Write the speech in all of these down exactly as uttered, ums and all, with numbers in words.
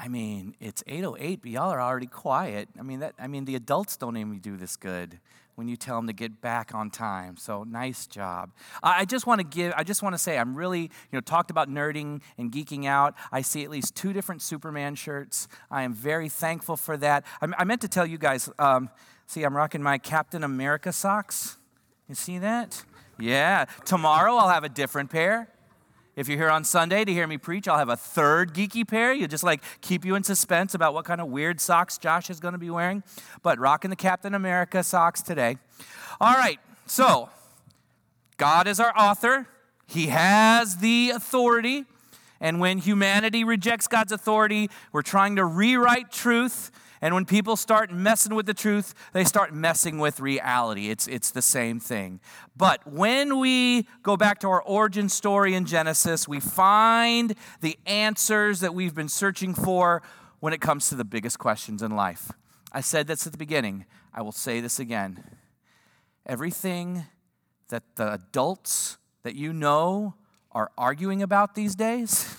I mean, it's eight oh eight, but y'all are already quiet. I mean, that. I mean, the adults don't even do this good when you tell them to get back on time. So nice job. I I just want to give, I just want to say, I'm really, you know, talked about nerding and geeking out. I see at least two different Superman shirts. I am very thankful for that. I, I meant to tell you guys, um, see, I'm rocking my Captain America socks. You see that? Yeah. Tomorrow I'll have a different pair. If you're here on Sunday to hear me preach, I'll have a third geeky pair. You just like keep you in suspense about what kind of weird socks Josh is going to be wearing. But rocking the Captain America socks today. All right, so God is our author. He has the authority. And when humanity rejects God's authority, we're trying to rewrite truth. And when people start messing with the truth, they start messing with reality. It's, it's the same thing. But when we go back to our origin story in Genesis, we find the answers that we've been searching for when it comes to the biggest questions in life. I said this at the beginning. I will say this again. Everything that the adults that you know are arguing about these days,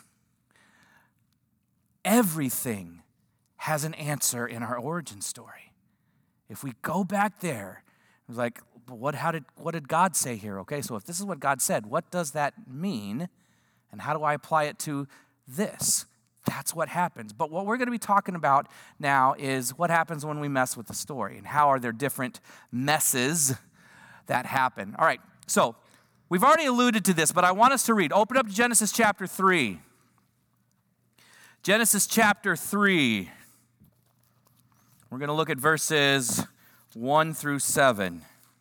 everything has an answer in our origin story. If we go back there, it's like, what, how did, what did God say here? Okay, so if this is what God said, what does that mean? And how do I apply it to this? That's what happens. But what we're going to be talking about now is what happens when we mess with the story and how are there different messes that happen. All right, so we've already alluded to this, but I want us to read. Open up to Genesis chapter three. Genesis chapter three. We're going to look at verses one through seven.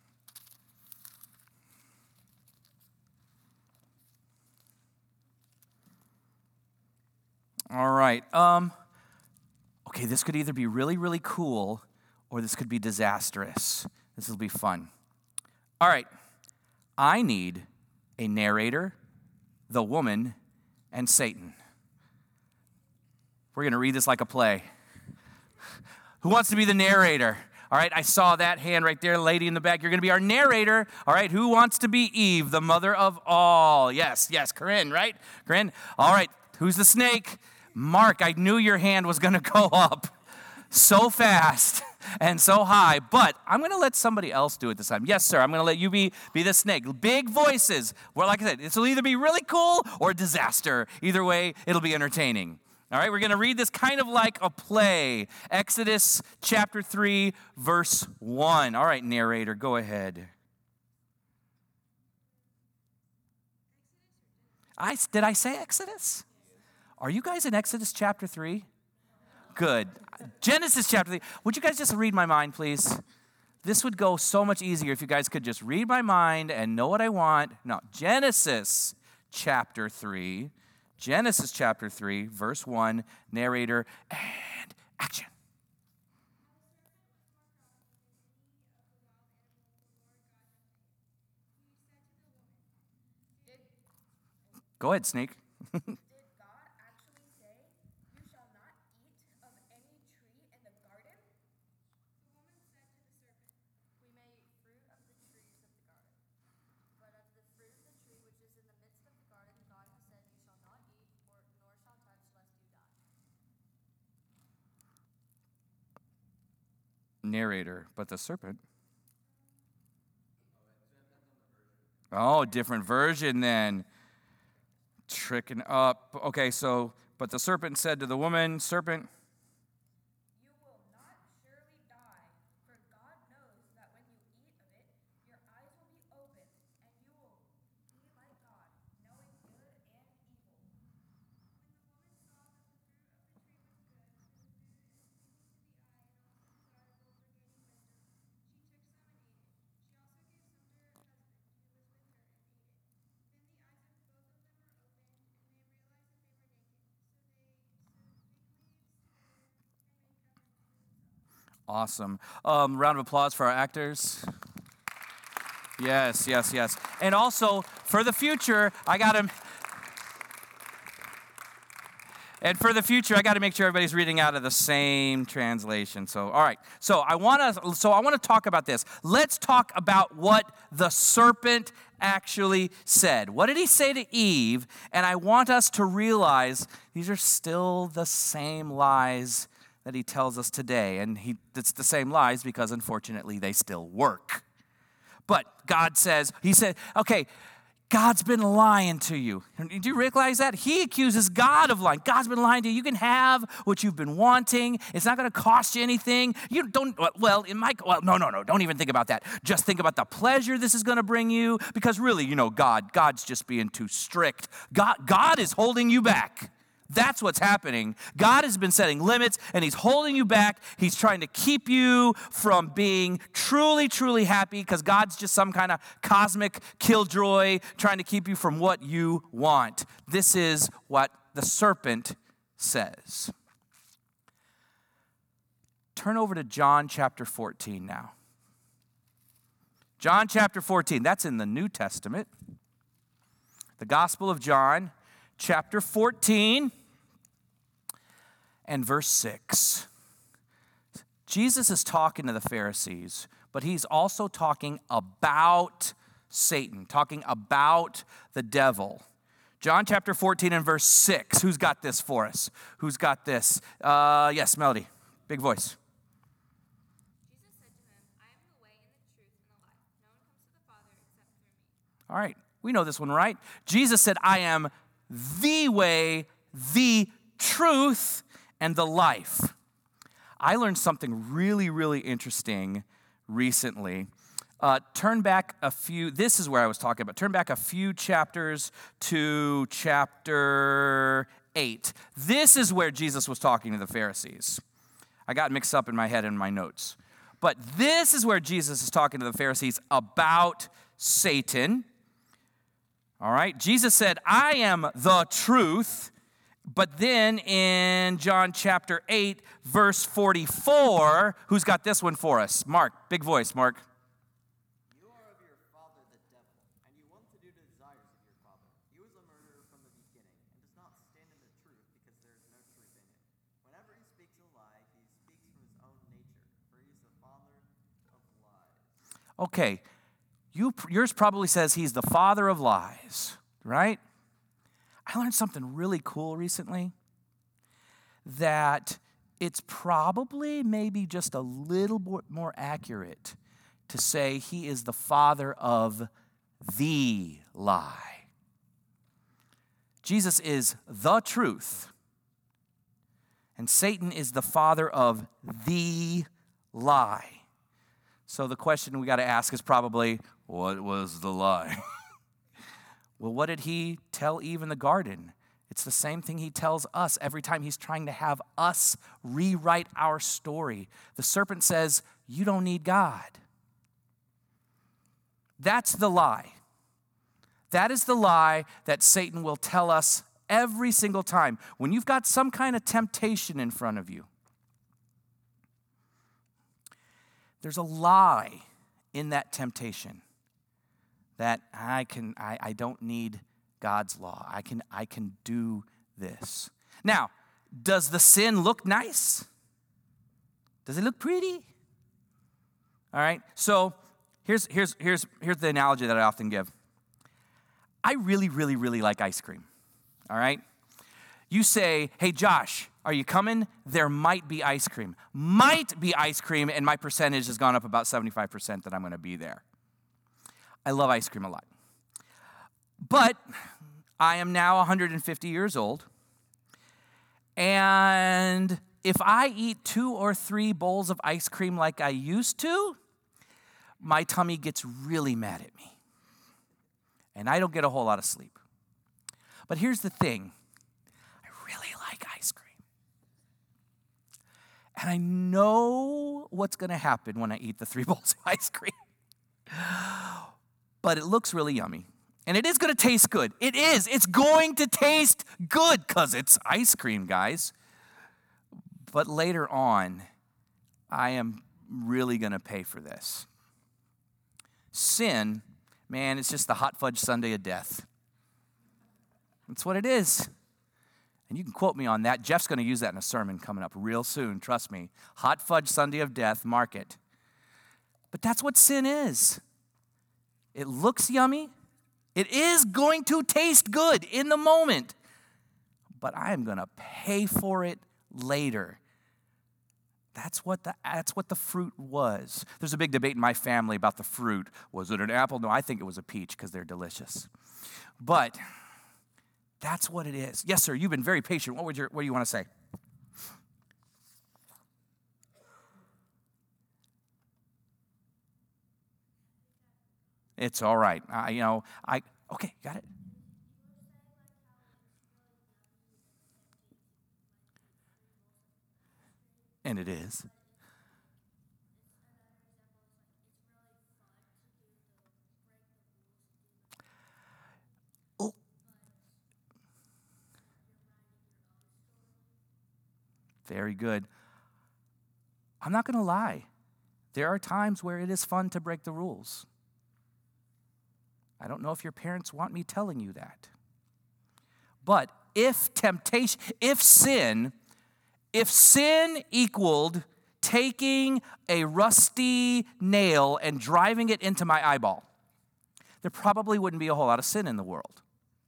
All right. Um, okay, this could either be really, really cool or this could be disastrous. This will be fun. All right. I need a narrator, the woman, and Satan. We're going to read this like a play. Who wants to be the narrator? All right, I saw that hand right there, lady in the back. You're going to be our narrator. All right, who wants to be Eve, the mother of all? Yes, yes, Corinne, right? Corinne. All right, who's the snake? Mark, I knew your hand was going to go up so fast and so high, but I'm going to let somebody else do it this time. Yes, sir, I'm going to let you be, be the snake. Big voices. Well, like I said, this will either be really cool or disaster. Either way, it'll be entertaining. All right, we're going to read this kind of like a play. Exodus chapter three, verse one. All right, narrator, go ahead. I, did I say Exodus? Are you guys in Exodus chapter three? Good. Genesis chapter three. Would you guys just read my mind, please? This would go so much easier if you guys could just read my mind and know what I want. No, Genesis chapter three. Genesis chapter three, verse one, narrator, and action. Go ahead, Snake. Did God actually say, "You shall not eat of any tree in the garden"? The woman said to the serpent, "We may eat fruit of the trees of the garden. But of the fruit of the tree which is in the midst of the garden, God has said, You shall not eat, or, nor shall touch, lest you die." Narrator, but the serpent. Oh, different version then. Tricking up. Okay, so, but the serpent said to the woman, serpent, "You will not surely die, for God knows that when you eat of it, your eyes will be opened, and you will be like God, knowing good and evil." When the woman saw that the fruit of the tree was good, and the food is pleasing to the eye, and also desirable for gaining wisdom, she took some and ate it. She also gave some to her husband, who was with her, and ate it. Then the eyes of both of them were opened, and they realized that they were naked. So they sewed fig leaves together and made coverings for themselves. awesome. Um, round of applause for our actors. Yes, yes, yes. And also, for the future, I got him. And for the future, I got to make sure everybody's reading out of the same translation. So, all right. So I want to. So I want to talk about this. Let's talk about what the serpent actually said. What did he say to Eve? And I want us to realize these are still the same lies that he tells us today. And he, it's the same lies because, unfortunately, they still work. But God says, he said, okay, God's been lying to you. Do you realize that? He accuses God of lying. God's been lying to you. You can have what you've been wanting. It's not going to cost you anything. You don't, well, it might, well, no, no, no. Don't even think about that. Just think about the pleasure this is going to bring you. Because really, you know, God, God's just being too strict. God, God is holding you back. That's what's happening. God has been setting limits, and he's holding you back. He's trying to keep you from being truly, truly happy because God's just some kind of cosmic killjoy trying to keep you from what you want. This is what the serpent says. Turn over to John chapter fourteen now. John chapter fourteen, that's in the New Testament. The Gospel of John, chapter fourteen and verse six. Jesus is talking to the Pharisees, but he's also talking about Satan, talking about the devil. John chapter fourteen and verse six. Who's got this for us? Who's got this? Uh, yes, Melody. Big voice. Jesus said to him, I am the way and the truth and the life. No one comes to the Father except through me. All right, we know this one, right? Jesus said, I am the way, the truth, and the life. I learned something really, really interesting recently. Uh, turn back a few, this is where I was talking about, turn back a few chapters to chapter eight. This is where Jesus was talking to the Pharisees. I got mixed up in my head in my notes. But this is where Jesus is talking to the Pharisees about Satan. All right, Jesus said, I am the truth. But then in John chapter eight, verse forty-four, who's got this one for us? Mark, big voice, Mark. You are of your father the devil, and you want to do the desires of your father. He was a murderer from the beginning, and does not stand in the truth, because there is no truth in it. Whenever he speaks a lie, he speaks from his own nature, for he is the father of lies. Okay, you, yours probably says he's the father of lies, right? I learned something really cool recently, that it's probably maybe just a little more accurate to say he is the father of the lie. Jesus is the truth, and Satan is the father of the lie. So the question we got to ask is probably, what was the lie? Well, what did he tell Eve in the garden? It's the same thing he tells us every time he's trying to have us rewrite our story. The serpent says, you don't need God. That's the lie. That is the lie that Satan will tell us every single time. When you've got some kind of temptation in front of you, there's a lie in that temptation. That I can, I, I don't need God's law. I can, I can do this. Now, does the sin look nice? Does it look pretty? All right. So here's here's here's here's the analogy that I often give. I really, really, really like ice cream. All right. You say, hey, Josh, are you coming? There might be ice cream. Might be ice cream, and my percentage has gone up about seventy-five percent that I'm going to be there. I love ice cream a lot. But I am now one hundred fifty years old. And if I eat two or three bowls of ice cream like I used to, my tummy gets really mad at me. And I don't get a whole lot of sleep. But here's the thing. I really like ice cream. And I know what's going to happen when I eat the three bowls of ice cream. But it looks really yummy. And it is going to taste good. It is. It's going to taste good because it's ice cream, guys. But later on, I am really going to pay for this. Sin, man, it's just the hot fudge sundae of death. That's what it is. And you can quote me on that. Jeff's going to use that in a sermon coming up real soon, trust me. Hot fudge sundae of death, mark it. But that's what sin is. It looks yummy. It is going to taste good in the moment. But I am going to pay for it later. That's what the that's what the fruit was. There's a big debate in my family about the fruit. Was it an apple? No, I think it was a peach because they're delicious. But that's what it is. Yes, sir, you've been very patient. What would your what do you want to say? It's all right. Uh, you know, I okay, got it. And it is. Oh. Very good. I'm not going to lie. There are times where it is fun to break the rules. I don't know if your parents want me telling you that. But if temptation, if sin, if sin equaled taking a rusty nail and driving it into my eyeball, there probably wouldn't be a whole lot of sin in the world.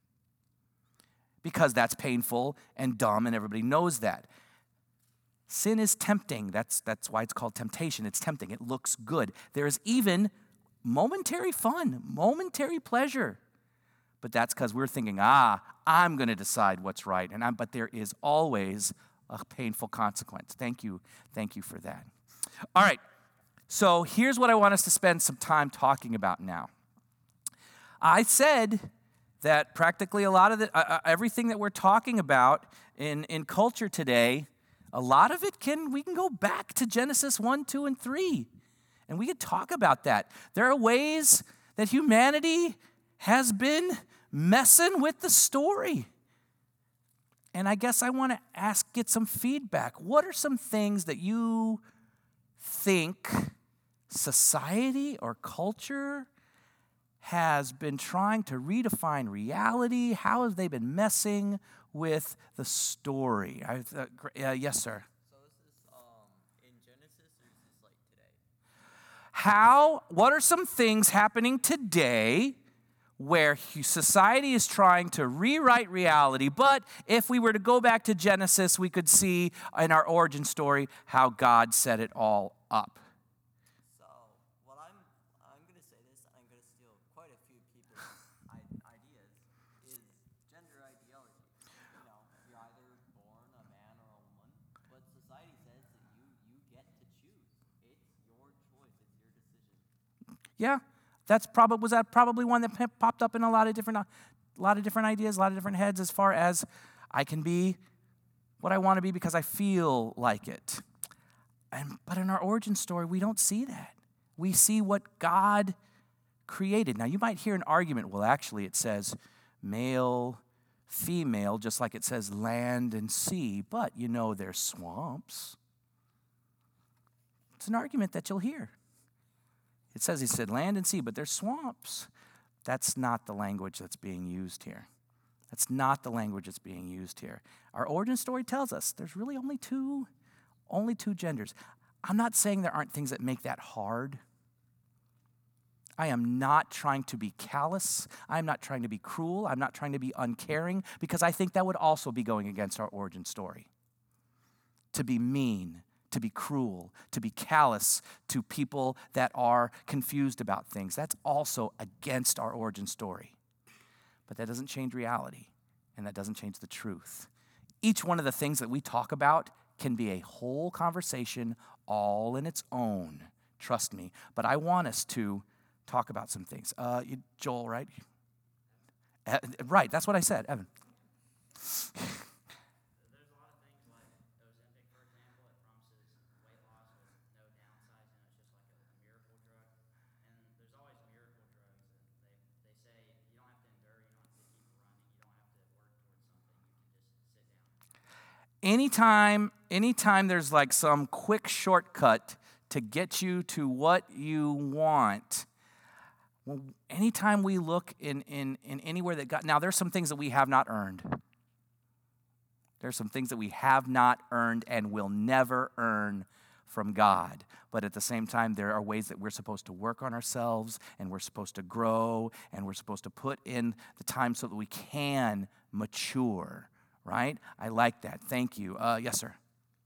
Because that's painful and dumb, and everybody knows that. Sin is tempting. That's, that's why it's called temptation. It's tempting. It looks good. There is even momentary fun, momentary pleasure. But that's because we're thinking, ah, I'm going to decide what's right. And I'm, but there is always a painful consequence. Thank you. Thank you for that. All right. So here's what I want us to spend some time talking about now. I said that practically a lot of the, uh, everything that we're talking about in, in culture today, a lot of it can, we can go back to Genesis one, two, and three. And we could talk about that. There are ways that humanity has been messing with the story. And I guess I want to ask, get some feedback. What are some things that you think society or culture has been trying to redefine reality? How have they been messing with the story? I, uh, yes, sir. So is this um, in Genesis or is this like today? How, what are some things happening today where society is trying to rewrite reality, but if we were to go back to Genesis, we could see in our origin story how God set it all up. So, well, I'm I'm going to say this. I'm going to steal quite a few people's I- ideas. Is gender ideology? You know, you're either born a man or a woman, but society says that you you get to choose. It's your choice. It's your decision. Yeah. That's probably was that probably one that popped up in a lot of different, a lot of different ideas, a lot of different heads. As far as I can be what I want to be because I feel like it. And but in our origin story, we don't see that. We see what God created. Now you might hear an argument. Well, actually, it says male, female, just like it says land and sea. But you know, there's swamps. It's an argument that you'll hear. It says he said land and sea, but there's swamps. That's not the language that's being used here. That's not the language that's being used here. Our origin story tells us there's really only two, only two genders. I'm not saying there aren't things that make that hard. I am not trying to be callous. I'm not trying to be cruel. I'm not trying to be uncaring because I think that would also be going against our origin story. To be mean, to be cruel, to be callous to people that are confused about things. That's also against our origin story. But that doesn't change reality, and that doesn't change the truth. Each one of the things that we talk about can be a whole conversation all in its own. Trust me. But I want us to talk about some things. Uh, you, Joel, right? Uh, right, that's what I said, Evan. Anytime, anytime there's like some quick shortcut to get you to what you want, well, anytime we look in, in, in anywhere that God, now there's some things that we have not earned. There are some things that we have not earned and will never earn from God. But at the same time, there are ways that we're supposed to work on ourselves, and we're supposed to grow, and we're supposed to put in the time so that we can mature, right? I like that. Thank you. Uh, yes, sir.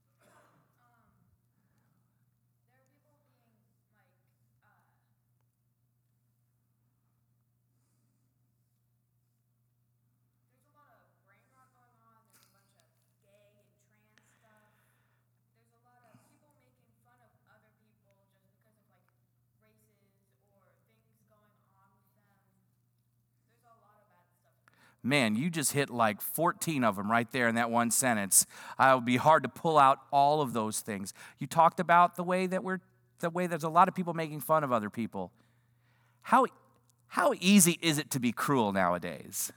Man, you just hit like fourteen of them right there in that one sentence. Uh, it would be hard to pull out all of those things. You talked about the way that we're, the way there's a lot of people making fun of other people. How, how easy is it to be cruel nowadays?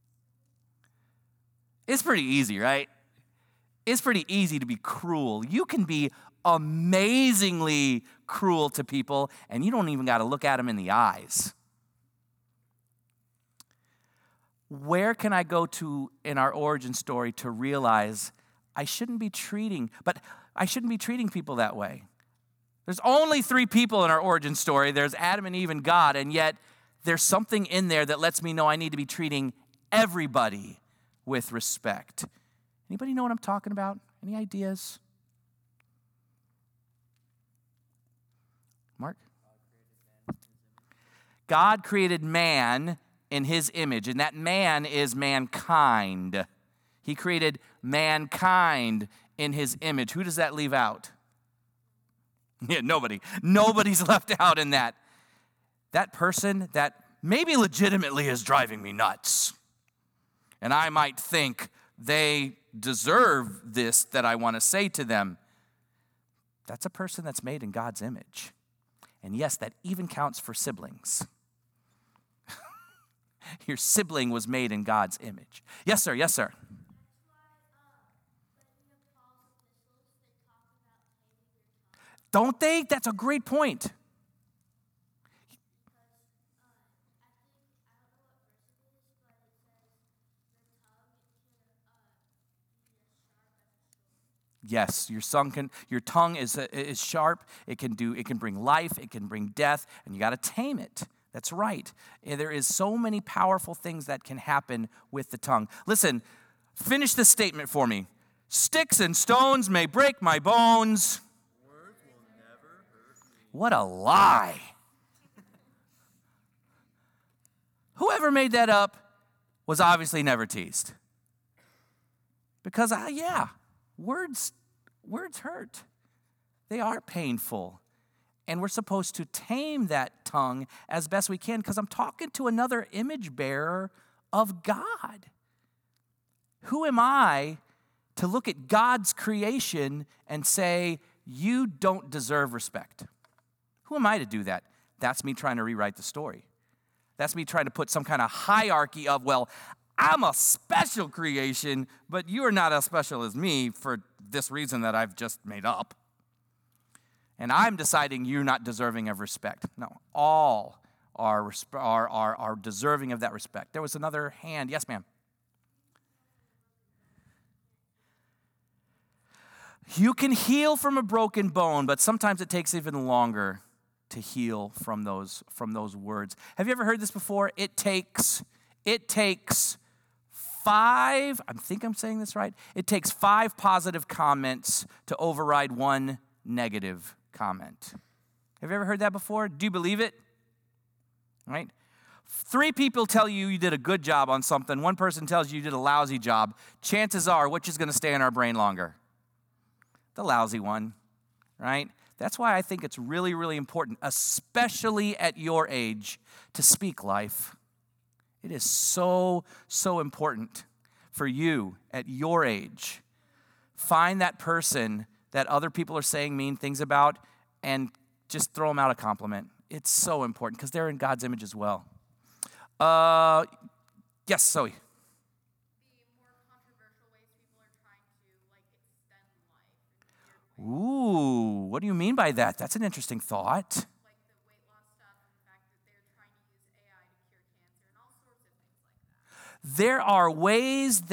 It's pretty easy, right? It's pretty easy to be cruel. You can be amazingly cruel to people, and you don't even got to look at them in the eyes. Where can I go to in our origin story to realize I shouldn't be treating, but I shouldn't be treating people that way? There's only three people in our origin story. There's Adam and Eve and God, and yet there's something in there that lets me know I need to be treating everybody with respect. Anybody know what I'm talking about? Any ideas? Mark? God created man in his image, and that man is mankind. He created mankind in his image. Who does that leave out? Yeah, nobody. Nobody's left out in that. That person that maybe legitimately is driving me nuts. And I might think they deserve this that I want to say to them. That's a person that's made in God's image. And yes, that even counts for siblings. Your sibling was made in God's image. Yes, sir. Yes, sir. Don't they? That's a great point. Yes, your tongue can. Your tongue is is sharp. It can do. It can bring life. It can bring death, and you got to tame it. That's right. There is so many powerful things that can happen with the tongue. Listen, finish this statement for me. Sticks and stones may break my bones. Words will never hurt me. What a lie. Whoever made that up was obviously never teased. Because, uh, yeah, words, words hurt. They are painful. And we're supposed to tame that tongue as best we can, because I'm talking to another image bearer of God. Who am I to look at God's creation and say, you don't deserve respect? Who am I to do that? That's me trying to rewrite the story. That's me trying to put some kind of hierarchy of, well, I'm a special creation, but you are not as special as me for this reason that I've just made up. And I'm deciding you're not deserving of respect. No, all are, are, are, are deserving of that respect. There was another hand. Yes, ma'am. You can heal from a broken bone, but sometimes it takes even longer to heal from those, from those words. Have you ever heard this before? It takes, it takes five, I think I'm saying this right. It takes five positive comments to override one negative comment. Have you ever heard that before? Do you believe it? Right? Three people tell you you did a good job on something. One person tells you you did a lousy job. Chances are, which is going to stay in our brain longer? The lousy one, right? That's why I think it's really, really important, especially at your age, to speak life. It is so, so important for you at your age. Find that person that other people are saying mean things about and just throw them out a compliment. It's so important because they're in God's image as well. Uh, yes, Zoe. The more controversial ways people are trying to like extend life in weird ways. Ooh, what do you mean by that? That's an interesting thought. Like the weight loss stuff and the fact that they're trying to use A I to cure cancer and all sorts of things like that. There are ways that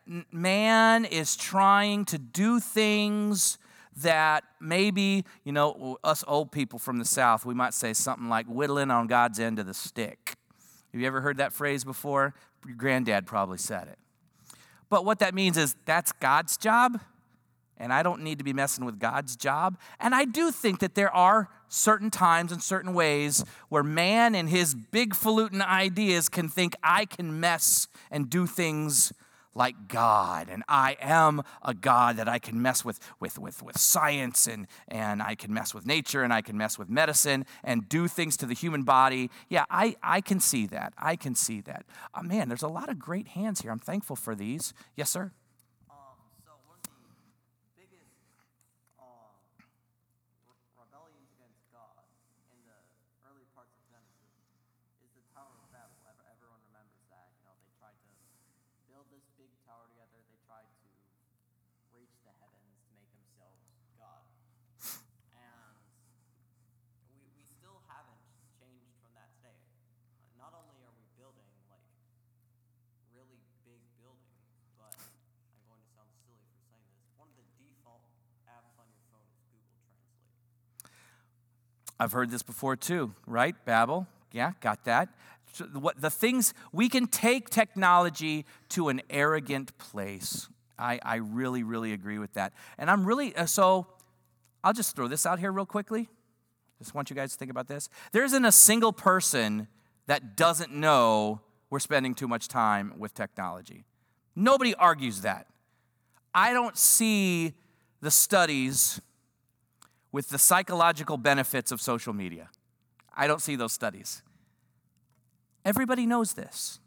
n- man is trying to do things that maybe, you know, us old people from the South, we might say something like whittling on God's end of the stick. Have you ever heard that phrase before? Your granddad probably said it. But what that means is that's God's job, and I don't need to be messing with God's job. And I do think that there are certain times and certain ways where man and his big falutin ideas can think I can mess and do things like God, and I am a God that I can mess with with with, with science, and, and I can mess with nature, and I can mess with medicine, and do things to the human body. Yeah, I, I can see that. I can see that. Uh, man, there's a lot of great hands here. I'm thankful for these. Yes, sir? Um, so one of the biggest um, re- rebellions against God in the early parts of Genesis is the Tower of Babel. Ever, everyone remembers that. You know, they tried to build this big tower together. They tried to reach the heavens to make themselves God. And we, we still haven't changed from that today. Uh, not only are we building like really big buildings, but I'm going to sound silly for saying this. One of the default apps on your phone is Google Translate. I've heard this before too, right? Babel. Yeah, got that. So what the things, we can take technology to an arrogant place. I, I really, really agree with that. And I'm really, uh, so I'll just throw this out here real quickly. Just want you guys to think about this. There isn't a single person that doesn't know we're spending too much time with technology. Nobody argues that. I don't see the studies with the psychological benefits of social media. I don't see those studies. Everybody knows this.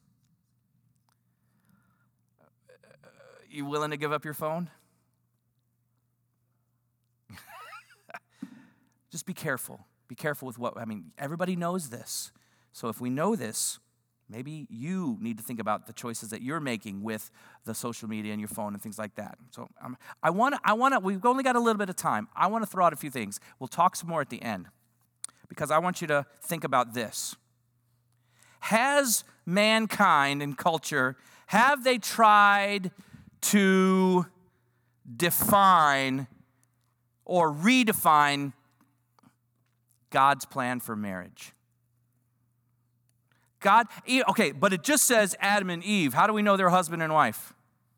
You willing to give up your phone? Just be careful. Be careful with what, I mean, everybody knows this. So if we know this, maybe you need to think about the choices that you're making with the social media and your phone and things like that. So um, I want to, I want to, we've only got a little bit of time. I want to throw out a few things. We'll talk some more at the end because I want you to think about this. Has mankind and culture, have they tried to define or redefine God's plan for marriage? God, okay, but it just says Adam and Eve. How do we know they're husband and wife?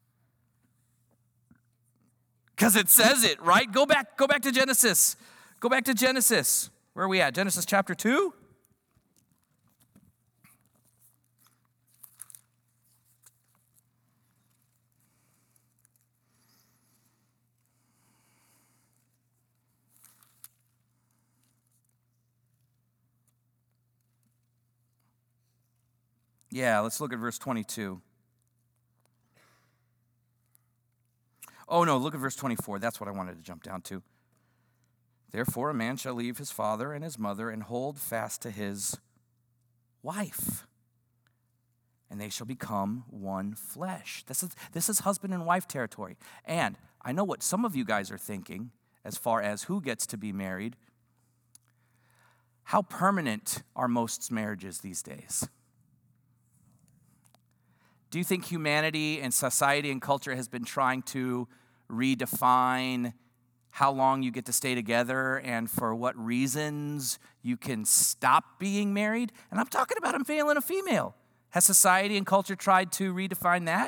Because it says it, right? Go back, go back to Genesis. Go back to Genesis. Where are we at? Genesis chapter two? Yeah, let's look at verse twenty-two. Oh, no, look at verse twenty-four. That's what I wanted to jump down to. Therefore, a man shall leave his father and his mother and hold fast to his wife, and they shall become one flesh. This is, this is husband and wife territory. And I know what some of you guys are thinking as far as who gets to be married. How permanent are most marriages these days? Do you think humanity and society and culture has been trying to redefine how long you get to stay together and for what reasons you can stop being married? And I'm talking about a male and a female. Has society and culture tried to redefine that?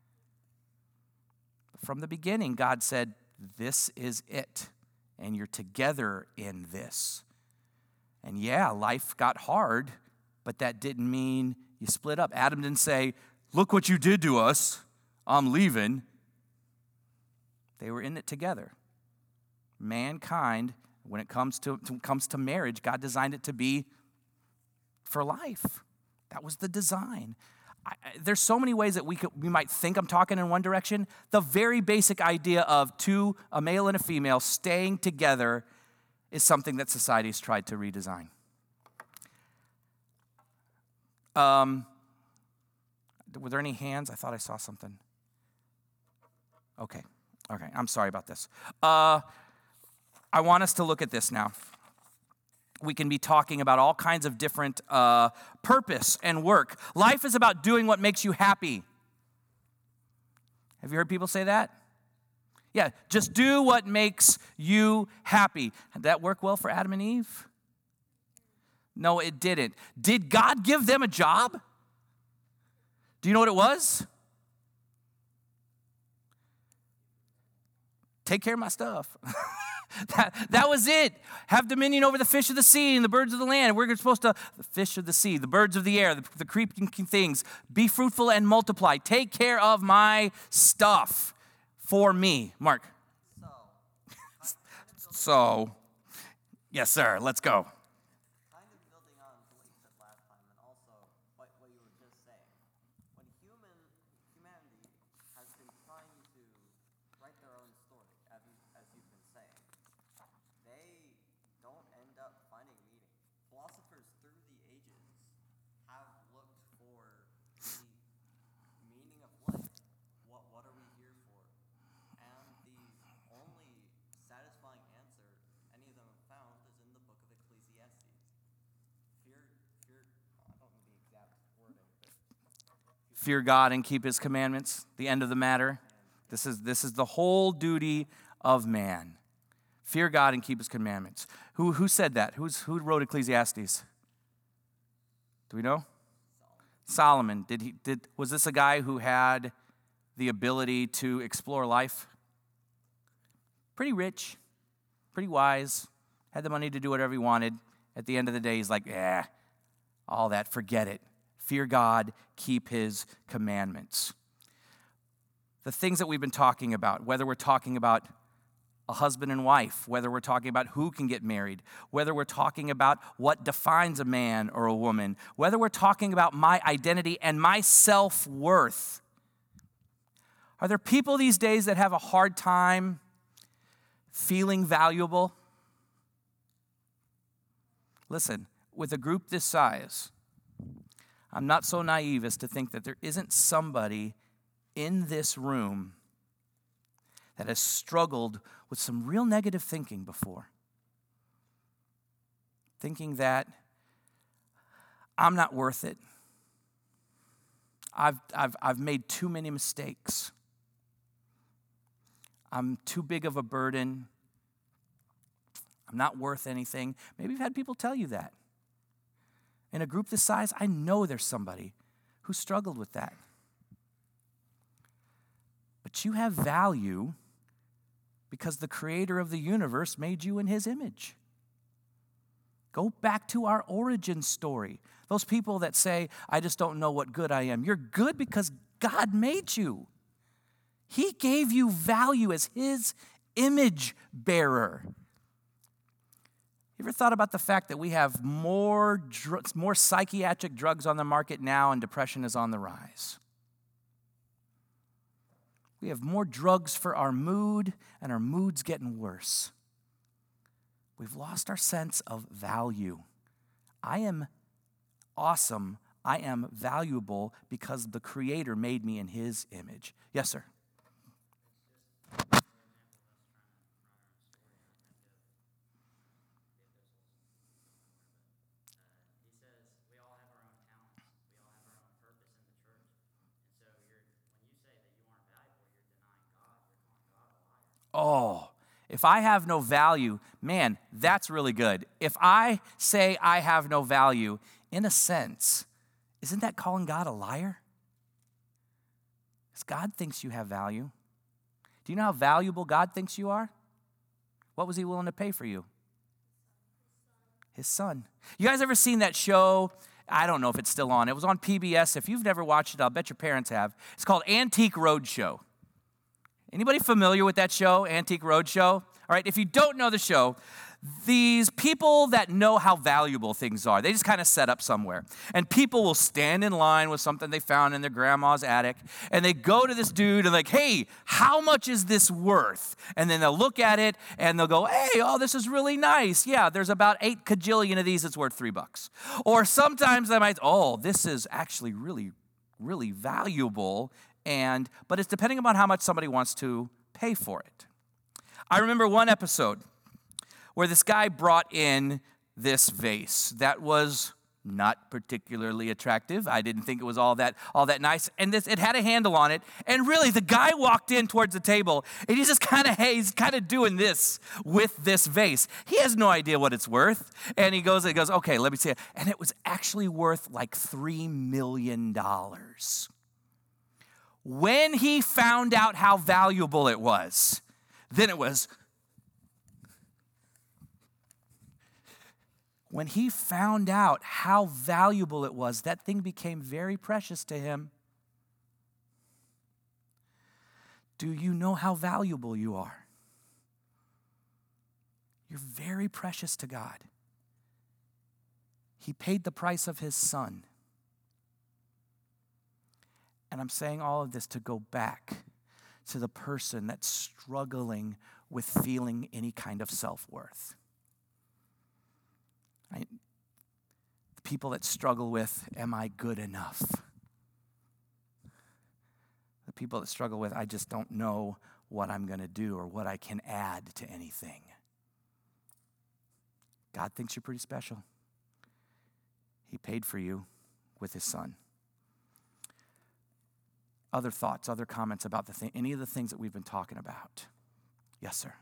From the beginning, God said, this is it, and you're together in this. And yeah, life got hard, but that didn't mean you split up. Adam didn't say, look what you did to us, I'm leaving. They were in it together. Mankind, when it comes to, to comes to marriage, God designed it to be for life. That was the design. I, there's so many ways that we could, we might think I'm talking in one direction. The very basic idea of two, a male and a female, staying together is something that society's tried to redesign. Um, were there any hands? I thought I saw something. Okay, okay, I'm sorry about this. Uh, I want us to look at this now. We can be talking about all kinds of different uh, purpose and work. Life is about doing what makes you happy. Have you heard people say that? Yeah, just do what makes you happy. Did that work well for Adam and Eve? No, it didn't. Did God give them a job? Do you know what it was? Take care of my stuff. that, that was it. Have dominion over the fish of the sea and the birds of the land. We're supposed to, the fish of the sea, the birds of the air, the, the creeping things. Be fruitful and multiply. Take care of my stuff for me. Mark. So, So, yes, sir. Let's go. kind of building on to what you said last time, and also what, what you were just saying. When human humanity has been trying to write their own story, as, you, as you've been saying, they don't end up finding meaning. Philosophers through the ages have looked for the meaning of life. What what are we here for? And the only satisfying answer any of them have found is in the book of Ecclesiastes. Fear, fear, I don't know the exact wording, but Fear God and keep his commandments. The end of the matter. This is, this is the whole duty of man. Fear God and keep his commandments. Who, who said that? Who's, who wrote Ecclesiastes? Do we know? Solomon. Did he, did, was this a guy who had the ability to explore life? Pretty rich, pretty wise, had the money to do whatever he wanted. At the end of the day, he's like, eh, all that, forget it. Fear God, keep his commandments. The things that we've been talking about, whether we're talking about a husband and wife, whether we're talking about who can get married, whether we're talking about what defines a man or a woman, whether we're talking about my identity and my self-worth. Are there people these days that have a hard time feeling valuable? Listen, with a group this size, I'm not so naive as to think that there isn't somebody in this room that has struggled with some real negative thinking before. Thinking that I'm not worth it. I've, I've, I've made too many mistakes. I'm too big of a burden. I'm not worth anything. Maybe you've had people tell you that. In a group this size, I know there's somebody who struggled with that. But you have value because the creator of the universe made you in his image. Go back to our origin story. Those people that say, I just don't know what good I am. You're good because God made you. He gave you value as his image bearer. You ever thought about the fact that we have more drugs, more psychiatric drugs on the market now and depression is on the rise? We have more drugs for our mood and our mood's getting worse. We've lost our sense of value. I am awesome. I am valuable because the Creator made me in his image. Yes, sir. Oh, if I have no value, man, that's really good. If I say I have no value, in a sense, isn't that calling God a liar? Because God thinks you have value. Do you know how valuable God thinks you are? What was he willing to pay for you? His son. You guys ever seen that show? I don't know if it's still on. It was on P B S. If you've never watched it, I'll bet your parents have. It's called Antique Roadshow. Anybody familiar with that show, Antique Roadshow? All right, if you don't know the show, these people that know how valuable things are, they just kind of set up somewhere. And people will stand in line with something they found in their grandma's attic, and they go to this dude and like, hey, how much is this worth? And then they'll look at it, and they'll go, hey, oh, this is really nice. Yeah, there's about eight cajillion of these. It's worth three bucks. Or sometimes they might, oh, this is actually really, really valuable. And but it's depending upon how much somebody wants to pay for it. I remember one episode where this guy brought in this vase that was not particularly attractive. I didn't think it was all that all that nice. And this, it had a handle on it. And really, the guy walked in towards the table, and he's just kind of, hey, he's kind of doing this with this vase. He has no idea what it's worth. And he goes, he goes, okay, let me see it. And it was actually worth like three million dollars. When he found out how valuable it was, then it was, when he found out how valuable it was, that thing became very precious to him. Do you know how valuable you are? You're very precious to God. He paid the price of his son. And I'm saying all of this to go back to the person that's struggling with feeling any kind of self-worth. I, the people that struggle with, am I good enough? The people that struggle with, I just don't know what I'm going to do or what I can add to anything. God thinks you're pretty special. He paid for you with his son. Other thoughts, other comments about the thing, any of the things that we've been talking about? Yes, sir.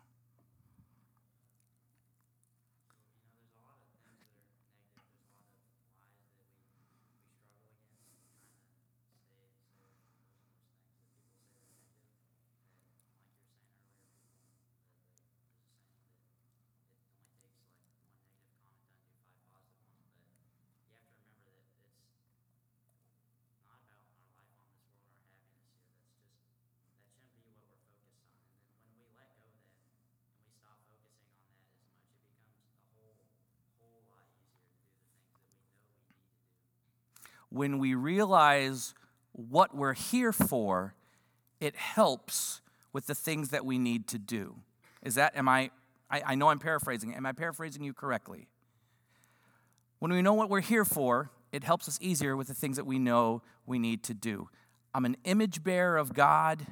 When we realize what we're here for, it helps with the things that we need to do. Is that, am I, I, I know I'm paraphrasing. Am I paraphrasing you correctly? When we know what we're here for, it helps us easier with the things that we know we need to do. I'm an image bearer of God,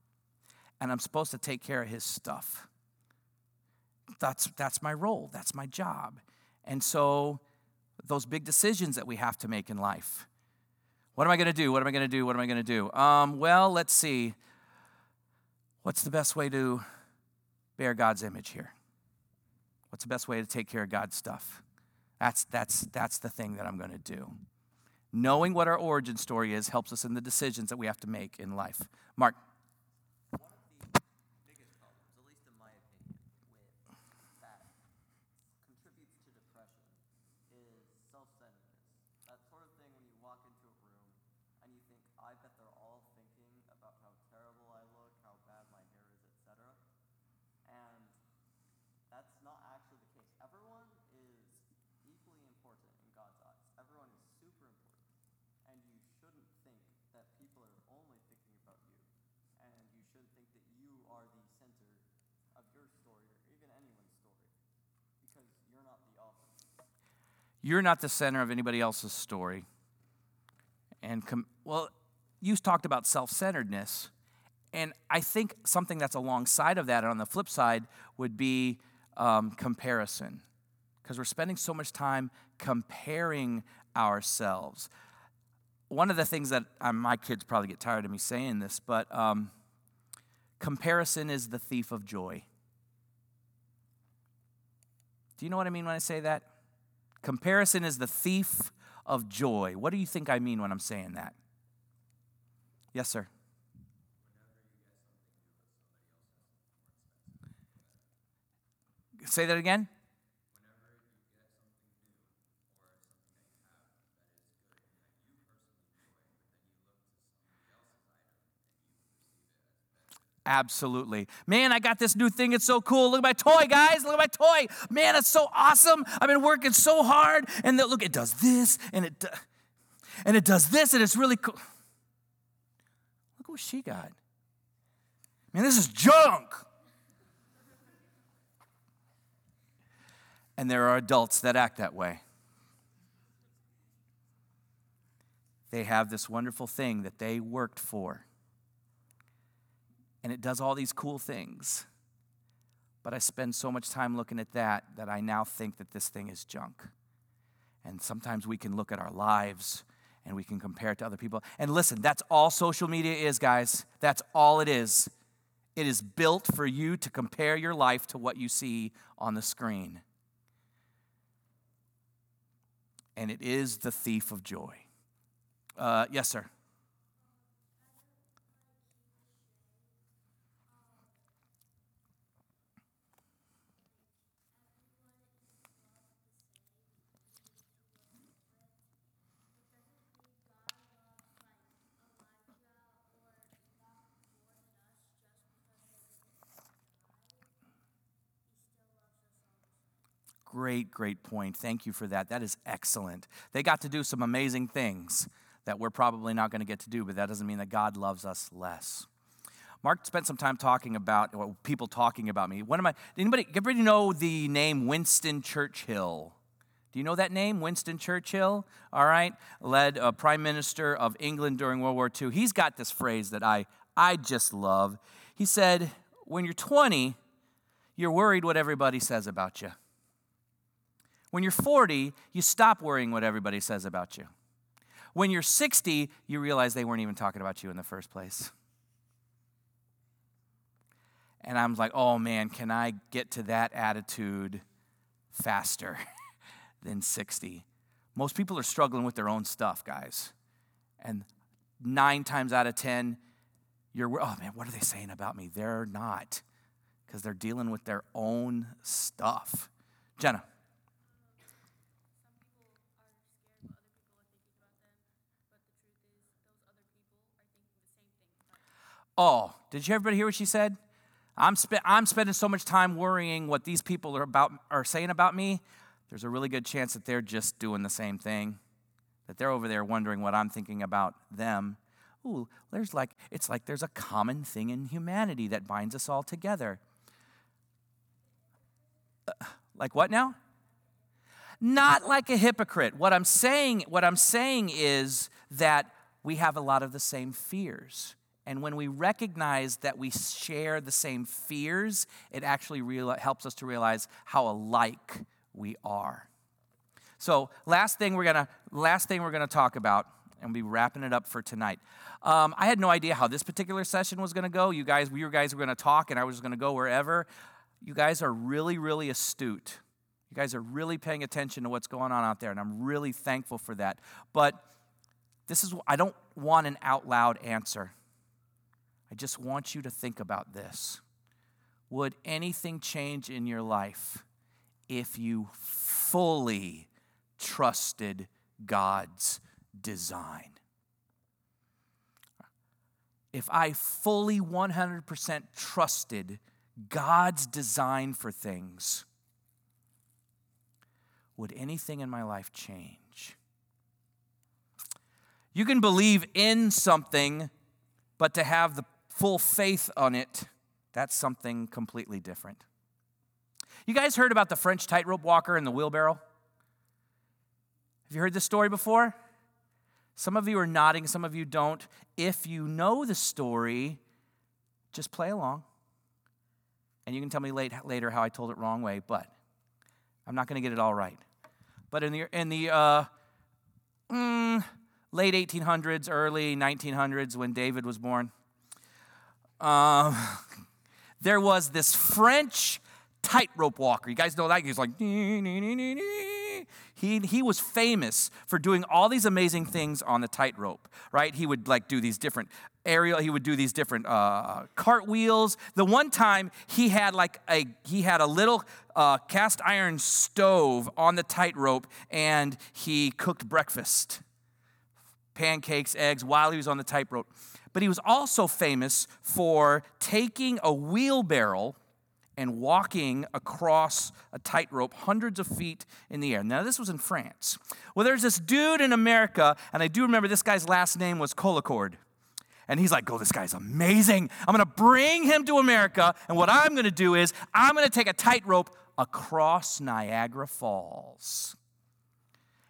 and I'm supposed to take care of his stuff. That's, that's my role. That's my job. And so those big decisions that we have to make in life, what am I going to do? What am I going to do? What am I going to do? Um, well, let's see. What's the best way to bear God's image here? What's the best way to take care of God's stuff? That's, that's, that's the thing that I'm going to do. Knowing what our origin story is helps us in the decisions that we have to make in life. Mark. One of the biggest problems, at least in my opinion, with that contributes to depression is self-centeredness. That sort of thing when you walk into a room and you think, I bet they're all thinking about how terrible I look, how bad my hair is, et cetera. And that's not actually the case. Everyone is equally important in God's eyes. Everyone is super important. And you shouldn't think that people are only thinking about you. And you shouldn't think that you are the center of your story or even anyone's story. Because you're not the author. You're not the center of anybody else's story. And, com- well, you talked about self-centeredness. And I think something that's alongside of that, and on the flip side, would be um, comparison. Because we're spending so much time comparing ourselves. One of the things that, um, my kids probably get tired of me saying this, but um, comparison is the thief of joy. Do you know what I mean when I say that? Comparison is the thief of joy. What do you think I mean when I'm saying that? Yes, sir. Say that again. Absolutely. Man, I got this new thing. It's so cool. Look at my toy, guys. Look at my toy. Man, it's so awesome. I've been working so hard. And the, look, it does this, and it, and it does this, and it's really cool. Look what she got. Man, this is junk. And there are adults that act that way. They have this wonderful thing that they worked for. And it does all these cool things. But I spend so much time looking at that that I now think that this thing is junk. And sometimes we can look at our lives and we can compare it to other people. And listen, that's all social media is, guys. That's all it is. It is built for you to compare your life to what you see on the screen. And it is the thief of joy. Uh, yes, sir. Great, great point. Thank you for that. That is excellent. They got to do some amazing things that we're probably not going to get to do, but that doesn't mean that God loves us less. Mark spent some time talking about, well, people talking about me. One of my, anybody, everybody know the name Winston Churchill? Do you know that name, Winston Churchill? All right, led a prime minister of England during World War Two. He's got this phrase that I, I just love. He said, when you're twenty, you're worried what everybody says about you. When you're forty, you stop worrying what everybody says about you. When you're sixty, you realize they weren't even talking about you in the first place. And I'm like, oh man, can I get to that attitude faster than sixty? Most people are struggling with their own stuff, guys. And nine times out of ten, you're, oh man, what are they saying about me? They're not, because they're dealing with their own stuff. Jenna. Oh, did you everybody hear what she said? I'm spe- I'm spending so much time worrying what these people are about are saying about me. There's a really good chance that they're just doing the same thing. That they're over there wondering what I'm thinking about them. Ooh, there's like it's like there's a common thing in humanity that binds us all together. Uh, like what now? Not like a hypocrite. What I'm saying, what I'm saying is that we have a lot of the same fears. And when we recognize that we share the same fears, it actually real- helps us to realize how alike we are. So, last thing we're gonna last thing we're gonna talk about, and we'll be wrapping it up for tonight. Um, I had no idea how this particular session was gonna go. You guys, you guys were gonna talk, and I was gonna go wherever. You guys are really, really astute. You guys are really paying attention to what's going on out there, and I'm really thankful for that. But this is I don't want an out loud answer. I just want you to think about this. Would anything change in your life if you fully trusted God's design? If I fully one hundred percent trusted God's design for things, would anything in my life change? You can believe in something, but to have the full faith on it, that's something completely different. You guys heard about the French tightrope walker and the wheelbarrow? Have you heard this story before? Some of you are nodding, some of you don't. If you know the story, just play along. And you can tell me late, later how I told it wrong way, but I'm not going to get it all right. But in the, in the uh, mm, late eighteen hundreds, early nineteen hundreds, when David was born, Um, there was this French tightrope walker. You guys know that? He was like, nee, nee, nee, nee, nee. He, he was famous for doing all these amazing things on the tightrope, right? He would like do these different aerial, he would do these different uh, cartwheels. The one time he had like a, he had a little uh, cast iron stove on the tightrope and he cooked breakfast, pancakes, eggs, while he was on the tightrope. But he was also famous for taking a wheelbarrow and walking across a tightrope hundreds of feet in the air. Now, this was in France. Well, there's this dude in America, and I do remember this guy's last name was Colicord. And he's like, oh, this guy's amazing. I'm going to bring him to America, and what I'm going to do is I'm going to take a tightrope across Niagara Falls.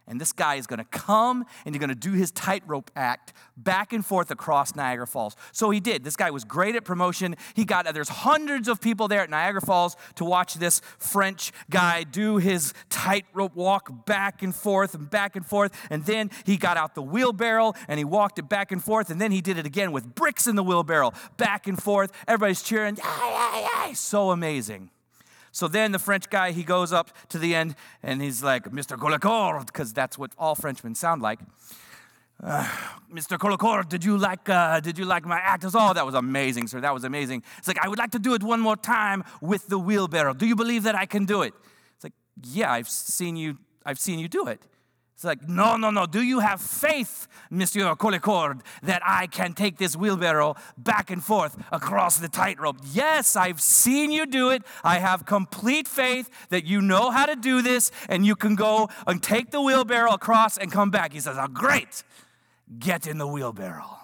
And this guy is going to come and he's going to do his tightrope act back and forth across Niagara Falls. So he did. This guy was great at promotion. He got, there's hundreds of people there at Niagara Falls to watch this French guy do his tightrope walk back and forth and back and forth. And then he got out the wheelbarrow and he walked it back and forth. And then he did it again with bricks in the wheelbarrow, back and forth. Everybody's cheering. Yay, yay, yay. So amazing. So then the French guy, he goes up to the end, and he's like, Mister Colicor, because that's what all Frenchmen sound like. Uh, Mister Colicor, did you like uh, did you like my act? Oh, that was amazing, sir. That was amazing. It's like, I would like to do it one more time with the wheelbarrow. Do you believe that I can do it? It's like, yeah, I've seen you, I've seen you do it. It's like, no, no, no. Do you have faith, Monsieur Colicor, that I can take this wheelbarrow back and forth across the tightrope? Yes, I've seen you do it. I have complete faith that you know how to do this, and you can go and take the wheelbarrow across and come back. He says, oh, great. Get in the wheelbarrow.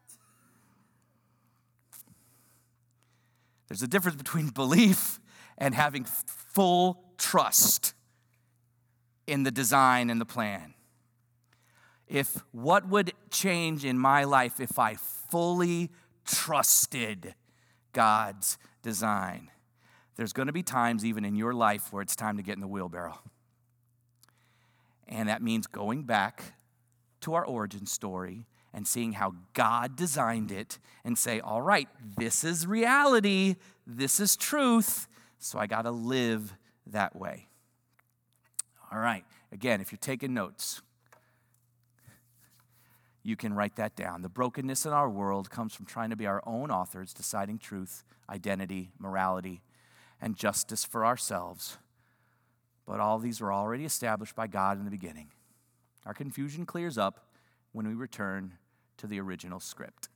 There's a difference between belief and having full trust in the design and the plan. If what would change in my life if I fully trusted God's design? There's going to be times even in your life where it's time to get in the wheelbarrow. And that means going back to our origin story and seeing how God designed it and say, all right, this is reality, this is truth, so I got to live that way. All right, again, if you're taking notes, you can write that down. The brokenness in our world comes from trying to be our own authors, deciding truth, identity, morality, and justice for ourselves. But all these were already established by God in the beginning. Our confusion clears up when we return to the original script.